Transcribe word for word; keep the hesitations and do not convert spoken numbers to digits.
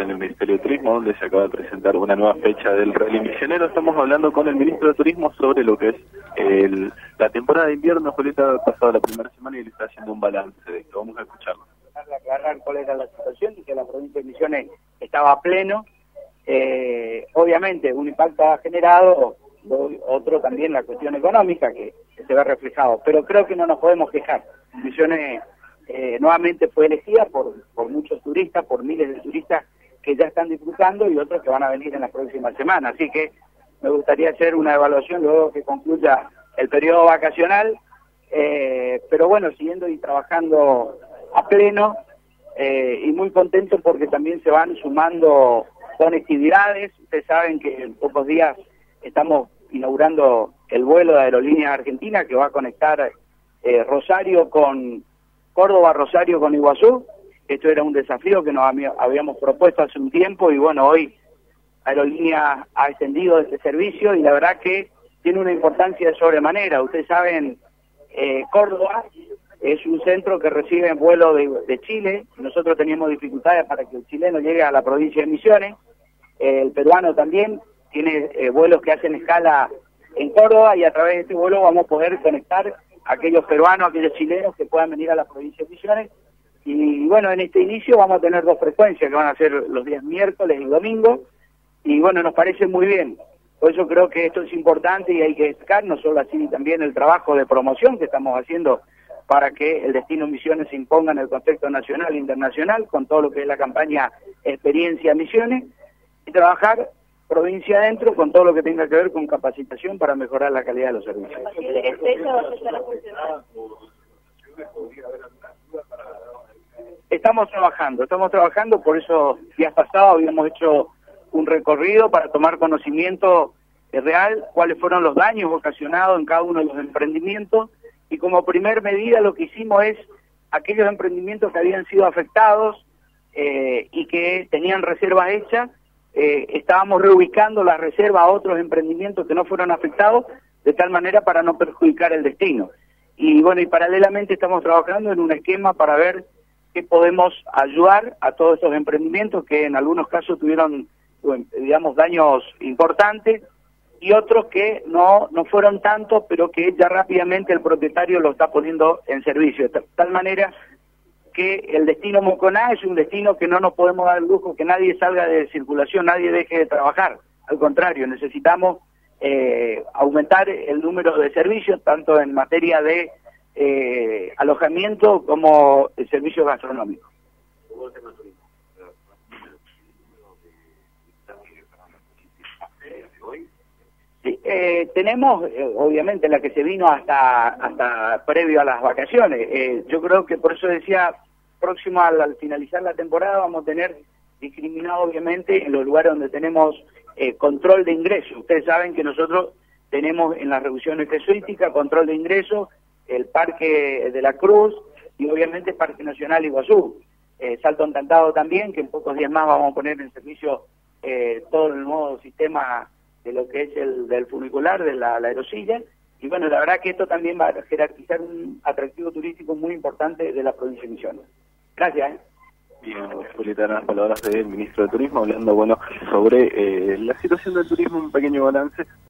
en el Ministerio de Turismo, donde se acaba de presentar una nueva fecha del Rally Misionero. Estamos hablando con el Ministro de Turismo sobre lo que es el, la temporada de invierno. Julieta ha pasado la primera semana y le está haciendo un balance de esto. Vamos a escucharlo. Aclarar cuál era la situación y que la provincia de Misiones estaba a pleno. Eh, obviamente un impacto ha generado, otro también la cuestión económica que, que se ve reflejado, pero creo que no nos podemos quejar. Misiones eh, nuevamente fue elegida por, por muchos turistas, por miles de turistas que ya están disfrutando y otros que van a venir en la próxima semana, así que me gustaría hacer una evaluación luego que concluya el periodo vacacional, eh, pero bueno, siguiendo y trabajando a pleno eh, y muy contento porque también se van sumando conectividades. Ustedes saben que en pocos días estamos inaugurando el vuelo de Aerolíneas Argentina que va a conectar eh, Rosario con Córdoba, Rosario con Iguazú. Esto era un desafío que nos habíamos propuesto hace un tiempo y bueno, hoy Aerolíneas ha extendido este servicio y la verdad que tiene una importancia de sobremanera. Ustedes saben, eh, Córdoba es un centro que recibe vuelos de, de Chile. Nosotros teníamos dificultades para que el chileno llegue a la provincia de Misiones. Eh, el peruano también tiene eh, vuelos que hacen escala en Córdoba y a través de este vuelo vamos a poder conectar a aquellos peruanos, a aquellos chilenos que puedan venir a la provincia de Misiones. Y bueno, en este inicio vamos a tener dos frecuencias que van a ser los días miércoles y domingo. Y bueno, nos parece muy bien. Por eso creo que esto es importante y hay que destacar, no solo así, también el trabajo de promoción que estamos haciendo para que el destino Misiones se imponga en el contexto nacional e internacional, con todo lo que es la campaña Experiencia Misiones, y trabajar provincia adentro con todo lo que tenga que ver con capacitación para mejorar la calidad de los servicios. Estamos trabajando, estamos trabajando, por eso días pasados habíamos hecho un recorrido para tomar conocimiento real, cuáles fueron los daños ocasionados en cada uno de los emprendimientos, y como primer medida lo que hicimos es aquellos emprendimientos que habían sido afectados eh, y que tenían reservas hechas, eh, estábamos reubicando las reservas a otros emprendimientos que no fueron afectados, de tal manera para no perjudicar el destino. Y bueno, y paralelamente estamos trabajando en un esquema para ver qué podemos ayudar a todos estos emprendimientos que en algunos casos tuvieron, digamos, daños importantes, y otros que no no fueron tantos, pero que ya rápidamente el propietario lo está poniendo en servicio, de tal manera que el destino Moconá es un destino que no nos podemos dar el lujo que nadie salga de circulación, nadie deje de trabajar. Al contrario, necesitamos eh, aumentar el número de servicios, tanto en materia de eh, alojamiento como de servicios gastronómicos. Sí, eh, tenemos, eh, obviamente, la que se vino hasta hasta previo a las vacaciones. Eh, yo creo que por eso decía, próximo al, al finalizar la temporada vamos a tener discriminado, obviamente, en los lugares donde tenemos eh, control de ingreso. Ustedes saben que nosotros tenemos en las reducciones jesuíticas control de ingreso, el Parque de la Cruz y obviamente el Parque Nacional Iguazú. Eh, Salto Encantado también, que en pocos días más vamos a poner en servicio eh, todo el nuevo sistema de lo que es el del funicular, de la, la aerosilla, y bueno, la verdad que esto también va a jerarquizar un atractivo turístico muy importante de la provincia de Misiones. Gracias. ¿eh? Bien, Julieta, las palabras del Ministro de Turismo, hablando, bueno, sobre eh, la situación del turismo, un pequeño balance.